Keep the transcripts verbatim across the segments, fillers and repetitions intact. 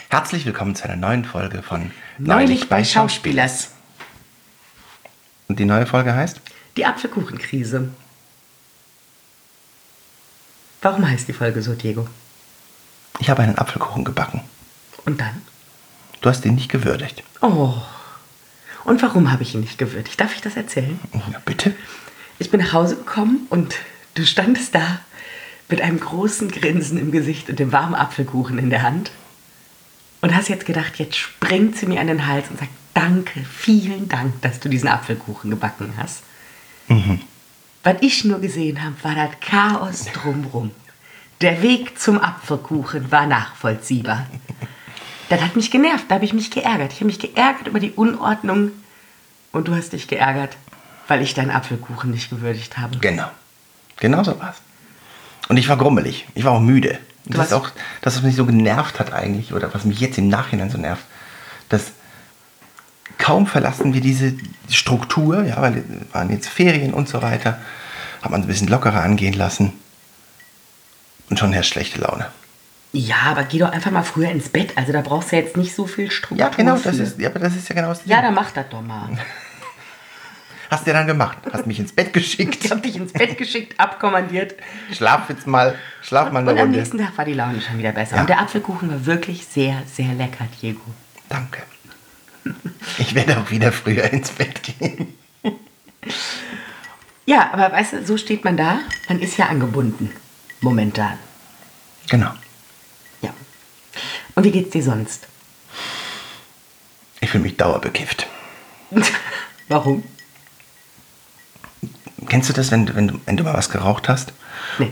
Herzlich willkommen zu einer neuen Folge von Neulich bei Schauspielers. Und die neue Folge heißt? Die Apfelkuchenkrise. Warum heißt die Folge so, Diego? Ich habe einen Apfelkuchen gebacken. Und dann? Du hast ihn nicht gewürdigt. Oh. Und warum habe ich ihn nicht gewürdigt? Darf ich das erzählen? Ja, bitte. Ich bin nach Hause gekommen und du standest da mit einem großen Grinsen im Gesicht und dem warmen Apfelkuchen in der Hand und hast jetzt gedacht, jetzt springt sie mir an den Hals und sagt, danke, vielen Dank, dass du diesen Apfelkuchen gebacken hast. Mhm. Was ich nur gesehen habe, war das Chaos drumherum. Der Weg zum Apfelkuchen war nachvollziehbar. Das hat mich genervt, da habe ich mich geärgert. Ich habe mich geärgert über die Unordnung und du hast dich geärgert, weil ich deinen Apfelkuchen nicht gewürdigt habe. Genau. Genau so war's. Und ich war grummelig. Ich war auch müde. Und das ist auch das, was mich so genervt hat eigentlich, oder was mich jetzt im Nachhinein so nervt, dass kaum verlassen wir diese Struktur, ja, weil es waren jetzt Ferien und so weiter, hat man es ein bisschen lockerer angehen lassen und schon herrscht schlechte Laune. Ja, aber geh doch einfach mal früher ins Bett. Also da brauchst du jetzt nicht so viel Struktur. Ja, genau, für. das ist, ja, aber das ist ja genau das Ding. Ja, dann mach das doch mal. Hast du ja dann gemacht. Hast mich ins Bett geschickt. Ich hab dich ins Bett geschickt, abkommandiert. Schlaf jetzt mal, schlaf mal eine Und am Runde. nächsten Tag war die Laune schon wieder besser. Ja. Und der Apfelkuchen war wirklich sehr, sehr lecker, Diego. Danke. Ich werde auch wieder früher ins Bett gehen. Ja, aber weißt du, so steht man da. Man ist ja angebunden. Momentan. Genau. Ja. Und wie geht's dir sonst? Ich fühle mich dauerbekifft. Warum? Kennst du das, wenn, du- wenn, du, wenn du mal was geraucht hast? Nee.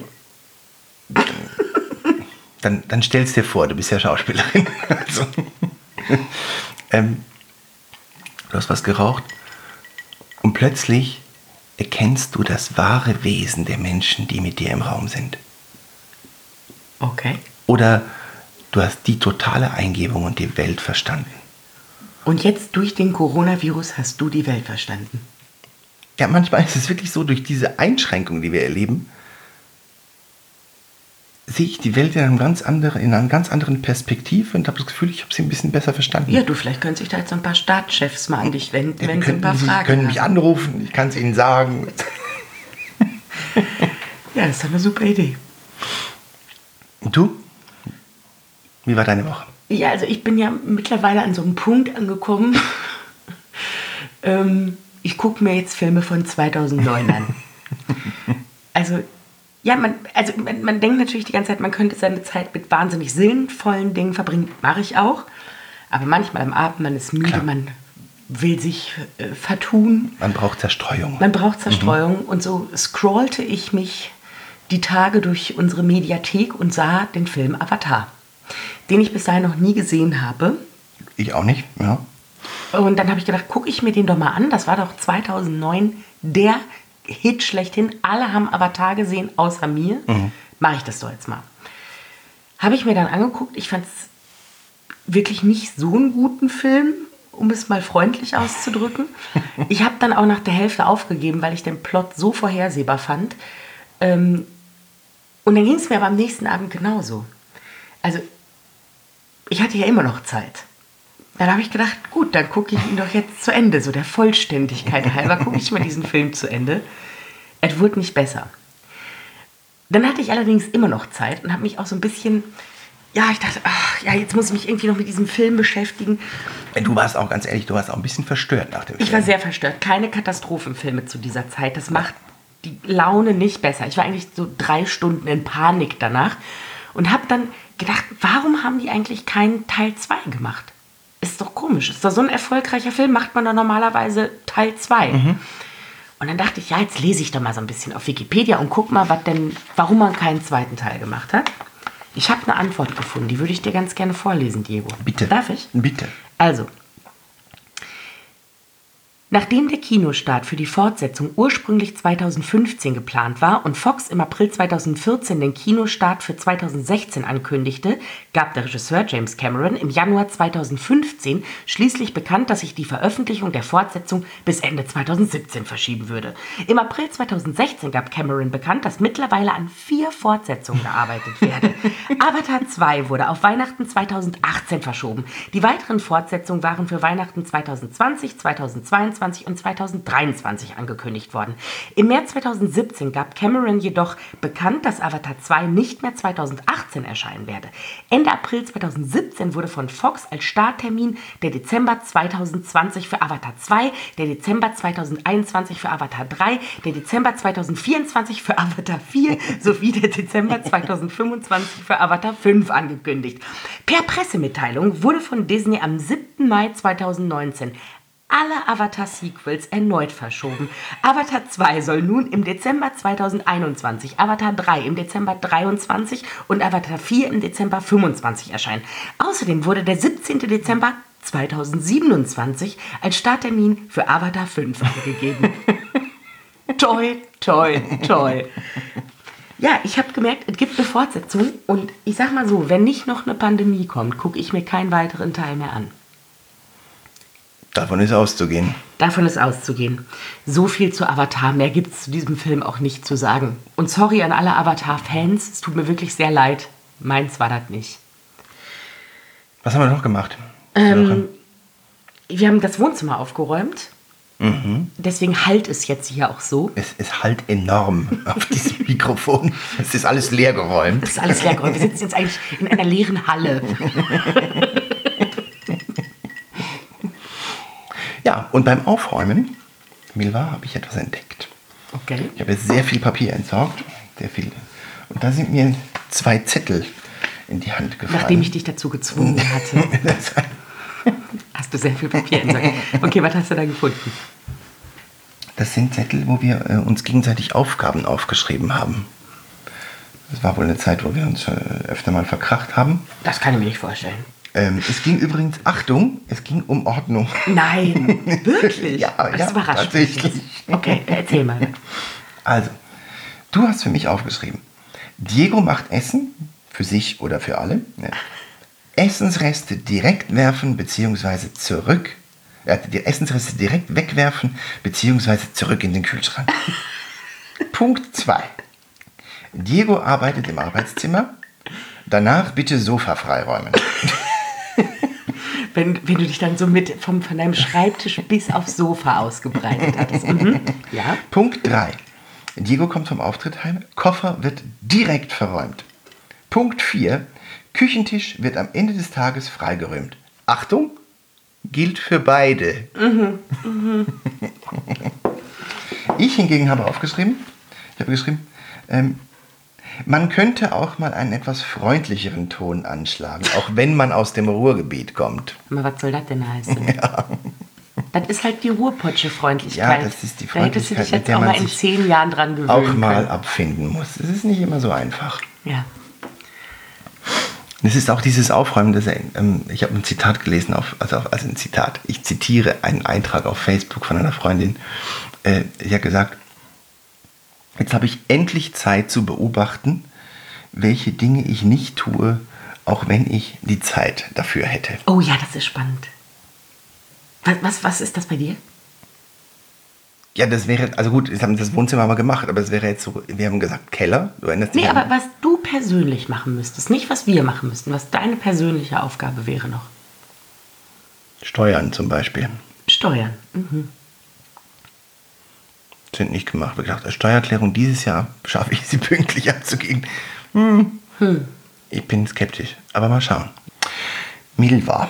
Dann, dann stellst dir vor, du bist ja Schauspielerin. Also, ähm, du hast was geraucht und plötzlich erkennst du das wahre Wesen der Menschen, die mit dir im Raum sind. Okay. Oder du hast die totale Eingebung und die Welt verstanden. Und jetzt durch den Coronavirus hast du die Welt verstanden. Ja, manchmal ist es wirklich so, durch diese Einschränkungen, die wir erleben, sehe ich die Welt in, einem ganz andere, in einer ganz anderen Perspektive und habe das Gefühl, ich habe sie ein bisschen besser verstanden. Ja, du, vielleicht können sich da jetzt so ein paar Staatschefs mal an dich wenden, Ja, wenn die sie ein paar könnten, sie Fragen können haben. mich anrufen, ich kann es ihnen sagen. Ja, das ist doch eine super Idee. Und du? Wie war deine Woche? Ja, also ich bin ja mittlerweile an so einem Punkt angekommen. ähm, ich gucke mir jetzt Filme von zweitausendneun an. Also, ja, man, also man, man denkt natürlich die ganze Zeit, man könnte seine Zeit mit wahnsinnig sinnvollen Dingen verbringen. Mache ich auch. Aber manchmal am Abend, man ist müde, Klar. man will sich äh, vertun. Man braucht Zerstreuung. Man braucht Zerstreuung. Und so scrollte ich mich die Tage durch unsere Mediathek und sah den Film Avatar, den ich bis dahin noch nie gesehen habe. Ich auch nicht, ja. Und dann habe ich gedacht, gucke ich mir den doch mal an. Das war doch zweitausendneun der Hit schlechthin. Alle haben Avatar gesehen, außer mir. Mhm. Mache ich das doch jetzt mal. Habe ich mir dann angeguckt. Ich fand es wirklich nicht so einen guten Film, um es mal freundlich auszudrücken. Ich habe dann auch nach der Hälfte aufgegeben, weil ich den Plot so vorhersehbar fand. Ähm, und dann ging es mir aber am nächsten Abend genauso. Also, ich hatte ja immer noch Zeit. Dann habe ich gedacht, gut, dann gucke ich ihn doch jetzt zu Ende. So der Vollständigkeit halber gucke ich mal diesen Film zu Ende. Es wurde nicht besser. Dann hatte ich allerdings immer noch Zeit und habe mich auch so ein bisschen, ja, ich dachte, ach, ja, jetzt muss ich mich irgendwie noch mit diesem Film beschäftigen. Du warst auch, ganz ehrlich, du warst auch ein bisschen verstört nach dem Film. Ich war sehr verstört. Keine Katastrophenfilme zu dieser Zeit. Das macht die Laune nicht besser. Ich war eigentlich so drei Stunden in Panik danach und habe dann gedacht, warum haben die eigentlich keinen Teil zwei gemacht? Ist doch komisch. Ist doch so ein erfolgreicher Film, macht man doch normalerweise Teil zwei. Mhm. Und dann dachte ich, ja, jetzt lese ich doch mal so ein bisschen auf Wikipedia und guck mal, was denn, warum man keinen zweiten Teil gemacht hat. Ich habe eine Antwort gefunden, die würde ich dir ganz gerne vorlesen, Diego. Bitte. Darf ich? Bitte. Also, Nachdem der Kinostart für die Fortsetzung ursprünglich zweitausendfünfzehn geplant war und Fox im April zweitausendvierzehn den Kinostart für zweitausendsechzehn ankündigte, gab der Regisseur James Cameron im Januar zweitausendfünfzehn schließlich bekannt, dass sich die Veröffentlichung der Fortsetzung bis Ende zweitausendsiebzehn verschieben würde. Im April zweitausendsechzehn gab Cameron bekannt, dass mittlerweile an vier Fortsetzungen gearbeitet werde. Avatar zwei wurde auf Weihnachten zweitausendachtzehn verschoben. Die weiteren Fortsetzungen waren für Weihnachten zweitausendzwanzig, zweitausendzweiundzwanzig und zweitausenddreiundzwanzig angekündigt worden. Im März zweitausendsiebzehn gab Cameron jedoch bekannt, dass Avatar zwei nicht mehr zweitausendachtzehn erscheinen werde. Ende April zweitausendsiebzehn wurde von Fox als Starttermin der Dezember zweitausendzwanzig für Avatar zwei, der Dezember zweitausendeinundzwanzig für Avatar drei, der Dezember zweitausendvierundzwanzig für Avatar vier sowie der Dezember zweitausendfünfundzwanzig für Avatar fünf angekündigt. Per Pressemitteilung wurde von Disney am siebten Mai zweitausendneunzehn alle Avatar-Sequels erneut verschoben. Avatar zwei soll nun im Dezember zweitausendeinundzwanzig, Avatar drei im Dezember dreiundzwanzig und Avatar vier im Dezember fünfundzwanzig erscheinen. Außerdem wurde der siebzehnten Dezember zweitausendsiebenundzwanzig als Starttermin für Avatar fünf angegeben. Toi, toi, toi. Ja, ich habe gemerkt, es gibt eine Fortsetzung und ich sag mal so, wenn nicht noch eine Pandemie kommt, gucke ich mir keinen weiteren Teil mehr an. Davon ist auszugehen. Davon ist auszugehen. So viel zu Avatar. Mehr gibt es zu diesem Film auch nicht zu sagen. Und sorry an alle Avatar-Fans. Es tut mir wirklich sehr leid. Meins war das nicht. Was haben wir noch gemacht? Ähm, wir haben das Wohnzimmer aufgeräumt. Mhm. Deswegen halt es jetzt hier auch so. Es ist halt enorm auf diesem Mikrofon. Es ist alles leergeräumt. Es ist alles leergeräumt. Wir sitzen jetzt eigentlich in einer leeren Halle. Ja, und beim Aufräumen, Milva, habe ich etwas entdeckt. Okay. Ich habe jetzt sehr viel Papier entsorgt. Sehr viel. Und da sind mir zwei Zettel in die Hand gefallen. Nachdem ich dich dazu gezwungen hatte. Hast du sehr viel Papier entsorgt. Okay, was hast du da gefunden? Das sind Zettel, wo wir äh, uns gegenseitig Aufgaben aufgeschrieben haben. Das war wohl eine Zeit, wo wir uns äh, öfter mal verkracht haben. Das kann ich mir nicht vorstellen. Ähm, es ging übrigens, Achtung, es ging um Ordnung. Nein, wirklich? Ja, das ja, überrascht tatsächlich. mich. Okay, erzähl mal. Also, du hast für mich aufgeschrieben, Diego macht Essen, für sich oder für alle. Ja. Essensreste direkt werfen bzw. zurück. Äh, die Essensreste direkt wegwerfen bzw. zurück in den Kühlschrank. Punkt zwei. Diego arbeitet im Arbeitszimmer. Danach bitte Sofa freiräumen. Wenn, wenn du dich dann so mit vom, von deinem Schreibtisch bis aufs Sofa ausgebreitet hattest. Mhm. Ja. Punkt drei. Diego kommt vom Auftritt heim. Koffer wird direkt verräumt. Punkt vier. Küchentisch wird am Ende des Tages freigeräumt. Achtung, gilt für beide. Mhm. Mhm. Ich hingegen habe aufgeschrieben, ich habe geschrieben, ähm, man könnte auch mal einen etwas freundlicheren Ton anschlagen, auch wenn man aus dem Ruhrgebiet kommt. Aber was soll das denn heißen? Ja. Das ist halt die Ruhrpotsche Freundlichkeit. Ja, das ist die Da hättest du Freundlichkeit, dich mit jetzt der auch man mal in sich zehn Jahren dran gewöhnen auch mal können. abfinden muss. Es ist nicht immer so einfach. Ja. Es ist auch dieses Aufräumen, das, ähm, ich habe ein Zitat gelesen, auf, also, auf, also ein Zitat, ich zitiere einen Eintrag auf Facebook von einer Freundin, äh, die hat gesagt, jetzt habe ich endlich Zeit zu beobachten, welche Dinge ich nicht tue, auch wenn ich die Zeit dafür hätte. Oh ja, das ist spannend. Was, was, was ist das bei dir? Ja, das wäre, also gut, wir haben das Wohnzimmer mal gemacht, aber es wäre jetzt so, wir haben gesagt Keller, du erinnerst dich Nee, an- aber was du persönlich machen müsstest, nicht was wir machen müssten, was deine persönliche Aufgabe wäre noch. Steuern zum Beispiel. Steuern. Mhm. Sind nicht gemacht. Wir haben gedacht, Steuererklärung dieses Jahr schaffe ich sie pünktlich abzugeben. Hm. Hm. Ich bin skeptisch, aber mal schauen. Milva.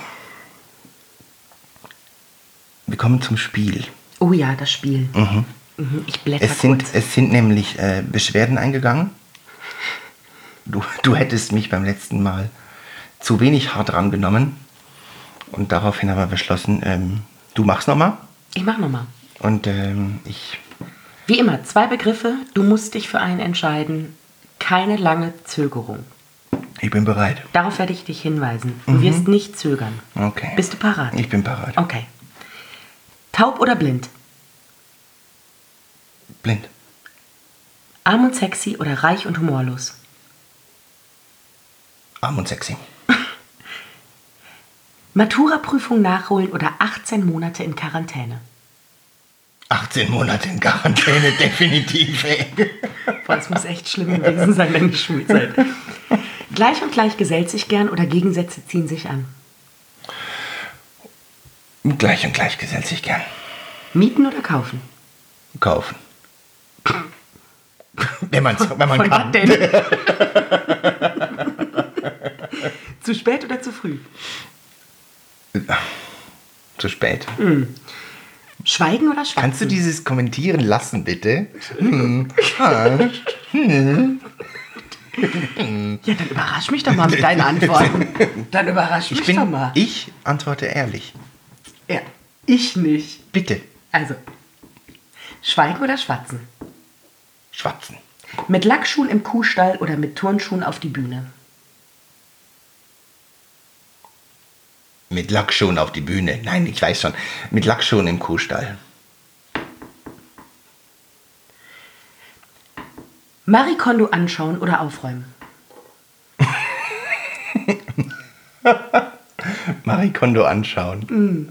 Wir kommen zum Spiel. Oh ja, das Spiel. Mhm. Mhm. Ich blätter Es sind, kurz. es sind nämlich äh, Beschwerden eingegangen. Du, du hättest mich beim letzten Mal zu wenig hart rangenommen. Und daraufhin haben wir beschlossen, ähm, du machst nochmal. Ich mach nochmal. Und ähm, ich... Wie immer, zwei Begriffe. Du musst dich für einen entscheiden. Keine lange Zögerung. Ich bin bereit. Darauf werde ich dich hinweisen. Du Mhm. wirst nicht zögern. Okay. Bist du parat? Ich bin parat. Okay. Taub oder blind? Blind. Arm und sexy oder reich und humorlos? Arm und sexy. Matura-Prüfung nachholen oder achtzehn Monate in Quarantäne? achtzehn Monate in Quarantäne, definitiv, ey. Boah, das muss echt schlimm gewesen sein, deine Schulzeit. Gleich und gleich gesellt sich gern oder Gegensätze ziehen sich an? Gleich und gleich gesellt sich gern. Mieten oder kaufen? Kaufen. Wenn, man's, wenn man Von kann. was denn? Zu spät oder zu früh? Zu spät. Mhm. Schweigen oder schwatzen? Kannst du dieses Kommentieren lassen, bitte? Hm. Ah. Hm. Ja, dann überrasch mich doch mal mit deinen Antworten. Dann überrasch mich Ich, bin, doch mal. ich antworte ehrlich. Ja, ich nicht. Bitte. Also, schweigen oder schwatzen? Schwatzen. Mit Lackschuhen im Kuhstall oder mit Turnschuhen auf die Bühne? Mit Lackschuhen auf die Bühne. Nein, ich weiß schon. Mit Lackschuhen im Kuhstall. Marie Kondo anschauen oder aufräumen? Marie Kondo anschauen.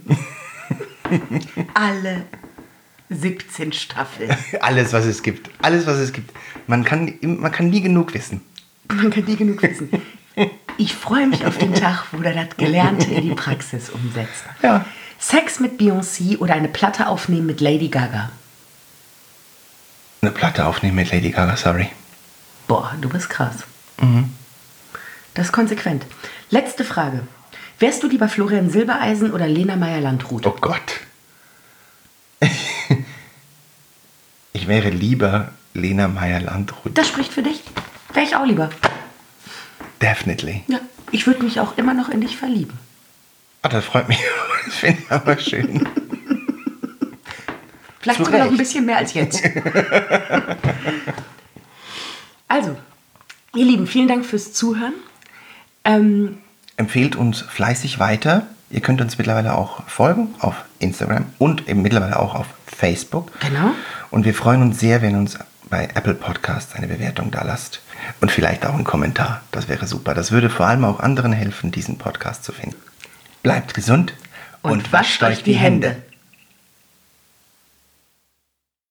Alle siebzehn Staffeln. Alles, was es gibt. Alles, was es gibt. Man kann, man kann nie genug wissen. Man kann nie genug wissen. Ich freue mich auf den Tag, wo er das Gelernte in die Praxis umsetzt. Ja. Sex mit Beyoncé oder eine Platte aufnehmen mit Lady Gaga? Eine Platte aufnehmen mit Lady Gaga, sorry. Boah, du bist krass. Mhm. Das ist konsequent. Letzte Frage. Wärst du lieber Florian Silbereisen oder Lena Meyer-Landrut? Oh Gott. Ich wäre lieber Lena Meyer-Landrut. Das spricht für dich. Wäre ich auch lieber. Definitely. Ja, ich würde mich auch immer noch in dich verlieben. Ah, das freut mich. Das finde ich aber schön. Vielleicht Zu sogar noch ein Recht. bisschen mehr als jetzt. Also, ihr Lieben, vielen Dank fürs Zuhören. Ähm, Empfehlt uns fleißig weiter. Ihr könnt uns mittlerweile auch folgen auf Instagram und eben mittlerweile auch auf Facebook. Genau. Und wir freuen uns sehr, wenn ihr uns bei Apple Podcasts eine Bewertung da lasst. Und vielleicht auch einen Kommentar. Das wäre super. Das würde vor allem auch anderen helfen, diesen Podcast zu finden. Bleibt gesund und, und wascht euch die Hände.